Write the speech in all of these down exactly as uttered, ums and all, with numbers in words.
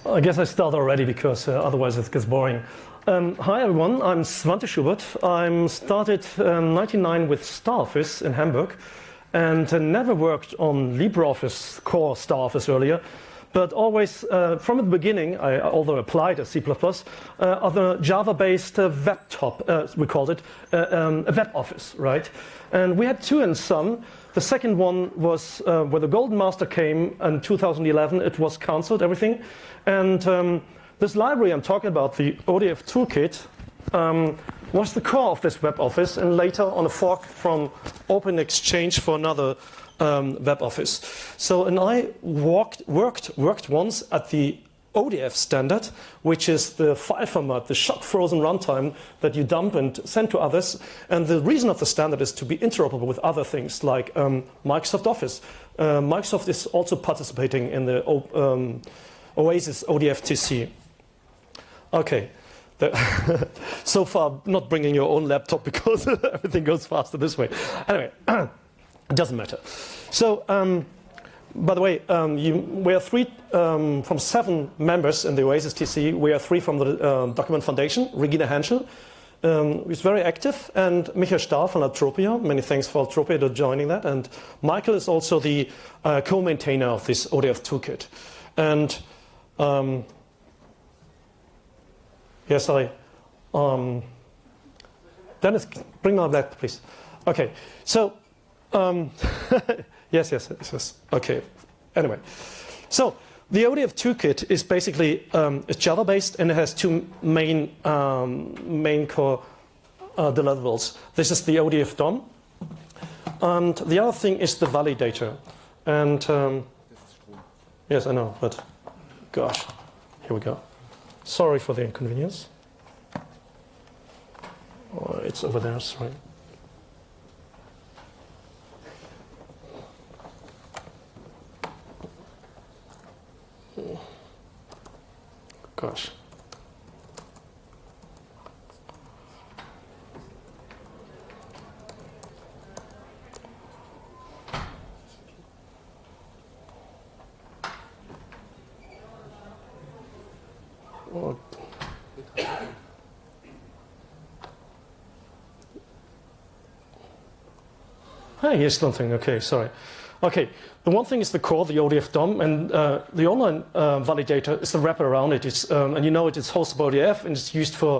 I guess I start already because uh, otherwise it gets boring. Um, hi everyone, I'm Svante Schubert. I started in um, ninety-nine with StarOffice in Hamburg and uh, never worked on LibreOffice core StarOffice earlier, but always uh, from the beginning, I although applied as C plus plus, uh, other Java-based uh, web top, uh, we called it, uh, um, a web office, right? And we had two in Sun. The second one was uh, where the Golden Master came in two thousand eleven. It was cancelled, everything. And um, this library I'm talking about, the O D F Toolkit, um, was the core of this web office, and later on a fork from OpenExchange for another um, web office. So, and I walked, worked, worked once at the O D F standard, which is the file format, the shock-frozen runtime that you dump and send to others. And the reason of the standard is to be interoperable with other things like um, Microsoft Office. Uh, Microsoft is also participating in the um, Oasis O D F T C. Okay. So far, not bringing your own laptop because everything goes faster this way. Anyway, it doesn't matter. So, um, by the way, um, you, we are three um, from seven members in the Oasis T C. We are three from the uh, Document Foundation. Regina Henschel um, is very active, and Michael Stahl from Altropia. Many thanks for Altropia for joining that. And Michael is also the uh, co-maintainer of this O D F toolkit. And um, yes, I. Um, Dennis, bring my laptop, please. Okay, so. Um, Yes, yes, yes, yes. Okay. Anyway, so the O D F toolkit is basically um, it's Java-based, and it has two main um, main core uh, deliverables. This is the O D F D O M, and the other thing is the validator. And um, yes, I know, but gosh, here we go. Sorry for the inconvenience. Oh, it's over there. Sorry. Gosh. Oh. Hey, here's something. Okay, sorry. Okay, the one thing is the core, the O D F D O M, and uh, the online uh, validator is the wrapper around it. It's, um, and you know it, it's hosted by O D F, and it's used for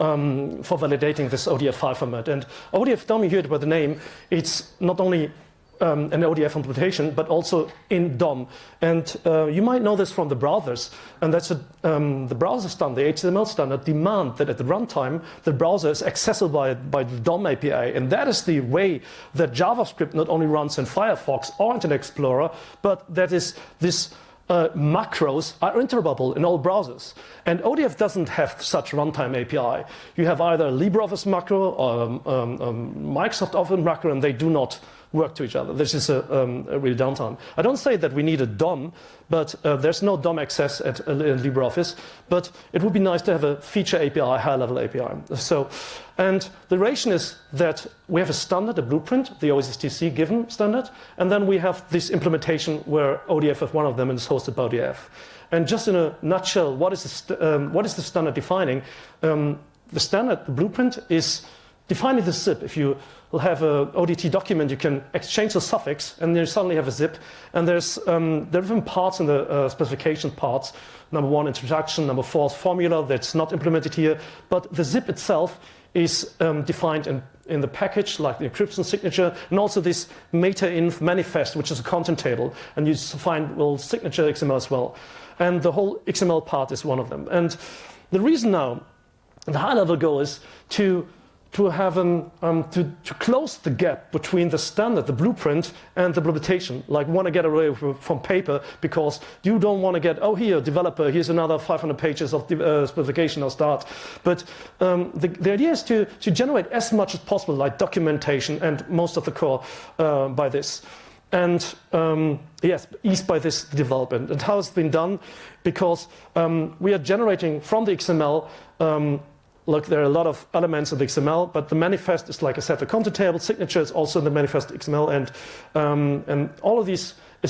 um, for validating this O D F file format. And O D F D O M, you hear it by the name, it's not only um, an O D F implementation, but also in D O M. And uh, you might know this from the browsers, and that's a, um, the browser standard, the H T M L standard, demand that at the runtime, the browser is accessible by, by the D O M A P I. And that is the way that JavaScript not only runs in Firefox or Internet Explorer, but that is this uh, macros are interoperable in all browsers. And O D F doesn't have such runtime A P I. You have either a LibreOffice macro or um, um, um, Microsoft Office macro, and they do not work to each other. This is a, um, a real downtime. I don't say that we need a D O M, but uh, there's no D O M access at uh, LibreOffice, but it would be nice to have a feature A P I, high-level A P I. So, and the relation is that we have a standard, a blueprint, the Oasis T C given standard, and then we have this implementation where O D F is one of them and is hosted by O D F. And just in a nutshell, what is the, st um, what is the standard defining? Um, the standard, the blueprint, is defining the zip. If you will have a O D T document, you can exchange the suffix, and then you suddenly have a zip. And there's um, there are different parts in the uh, specification parts. Number one, introduction. Number four, formula. That's not implemented here. But the zip itself is um, defined in, in the package, like the encryption signature, and also this meta-inf manifest, which is a content table. And you find, well, signature X M L as well. And the whole X M L part is one of them. And the reason now, the high-level goal is to to have an, um, to, to close the gap between the standard, the blueprint, and the implementation. Like, want to get away from paper because you don't want to get, oh, here, developer, here's another five hundred pages of uh, specification, I'll start. But um, the, the idea is to, to generate as much as possible, like documentation and most of the core uh, by this. And um, yes, eased by this development. And how it's been done? Because um, we are generating from the X M L um, look, there are a lot of elements of X M L, but the manifest is, like I said, the content table, signature is also in the manifest X M L, and um, and all of these is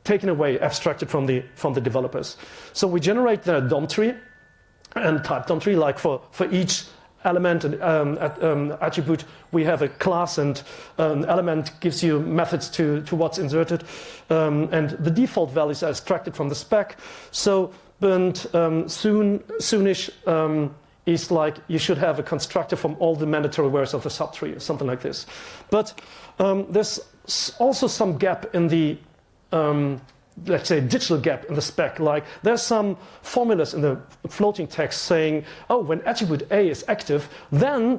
taken away, abstracted from the, from the developers. So we generate the D O M tree and type D O M tree, like for, for each element and um, at, um, attribute, we have a class, and an element gives you methods to, to what's inserted. Um, and the default values are extracted from the spec. So, and um, soon, soonish um, is like you should have a constructor from all the mandatory words of the subtree, or something like this. But um, there's also some gap in the um, let's say, digital gap in the spec. Like there's some formulas in the floating text saying, oh, when attribute A is active, then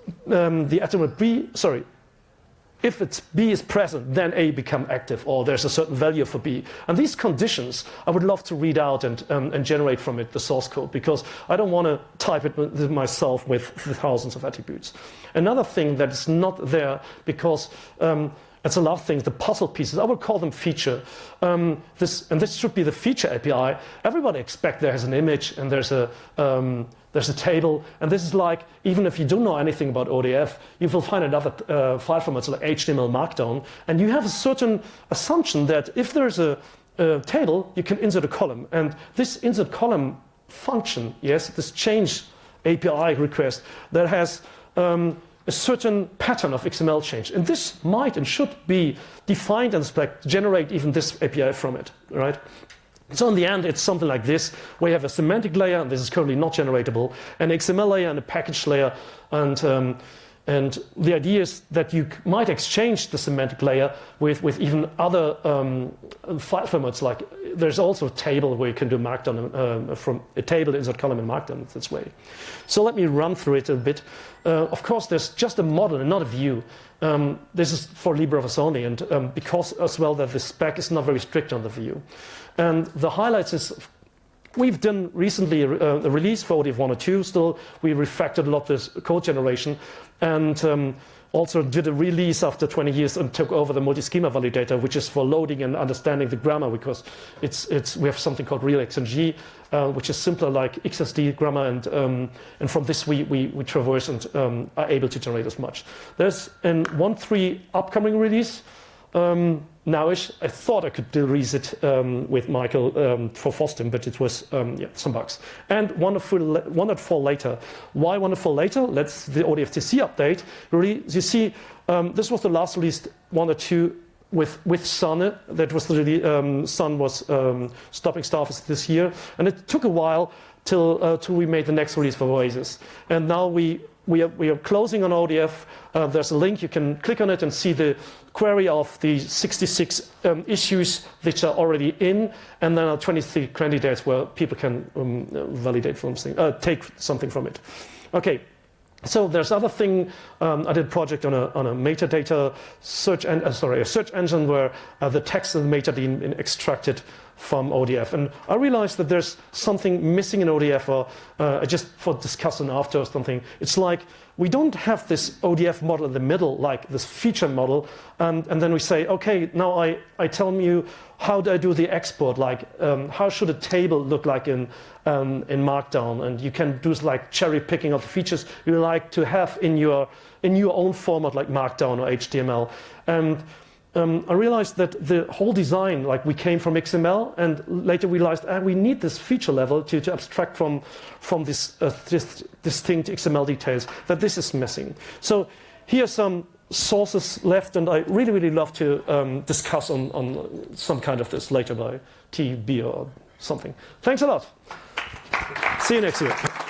um, the attribute B, sorry, if it's B is present, then A become active, or there's a certain value for B. And these conditions, I would love to read out and, um, and generate from it the source code, because I don't want to type it myself with thousands of attributes. Another thing that is not there, because um, that's the last thing, the puzzle pieces. I would call them feature. Um, this, and this should be the feature A P I. Everybody expects there's an image and there's a, um, there's a table. And this is like, even if you don't know anything about O D F, you will find another uh, file format, like H T M L Markdown. And you have a certain assumption that if there's a, a table, you can insert a column. And this insert column function, yes, this change A P I request that has um, a certain pattern of X M L change. And this might and should be defined in the spec, generate even this A P I from it, right? So in the end, it's something like this, where you have a semantic layer, and this is currently not generatable, an X M L layer and a package layer. And, um, and the idea is that you might exchange the semantic layer with, with even other um, file formats. Like there's also a table where you can do Markdown um, from a table, insert column, and Markdown this way. So let me run through it a bit. Uh, of course, there's just a model and not a view. Um, this is for LibreOffice only, and um, because as well that the spec is not very strict on the view. And the highlights is, we've done recently a, a release for O D F one point oh two still. We refactored a lot of this code generation, and um, also did a release after twenty years and took over the multi-schema validator, which is for loading and understanding the grammar, because it's, it's, we have something called RealXNG, uh, which is simpler like X S D grammar, and, um, and from this we, we, we traverse and um, are able to generate as much. There's an one point three upcoming release, um, nowish. I thought I could release it um, with Michael um, for FOSDEM, but it was um, yeah, some bugs. And one point four later. Why one point four later? Let's the O D F T C update. Really, you see, um, this was the last released one point two with with Sun. That was the um, Sun was um, stopping stuff this year, and it took a while till uh, till we made the next release for Oasis. And now we. We are, we are closing on O D F. Uh, there's a link. You can click on it and see the query of the sixty-six um, issues which are already in, and then twenty-three candidates where people can um, validate something, uh, take something from it. Okay. So there's other thing. Um, I did a project on a on a metadata search and uh, sorry a search engine where uh, the text and the metadata been extracted from O D F, and I realized that there's something missing in O D F, or uh, just for discussing after or something. It's like we don't have this O D F model in the middle, like this feature model, and, and then we say, okay, now I, I tell you how do I do the export, like um, how should a table look like in, um, in Markdown, and you can do like cherry picking of the features you like to have in your, in your own format, like Markdown or H T M L. And Um, I realized that the whole design, like we came from X M L, and later we realized ah, we need this feature level to, to abstract from, from this, uh, this distinct X M L details, that this is missing. So here are some sources left, and I really, really love to um, discuss on, on some kind of this later by T B or something. Thanks a lot. See you next year.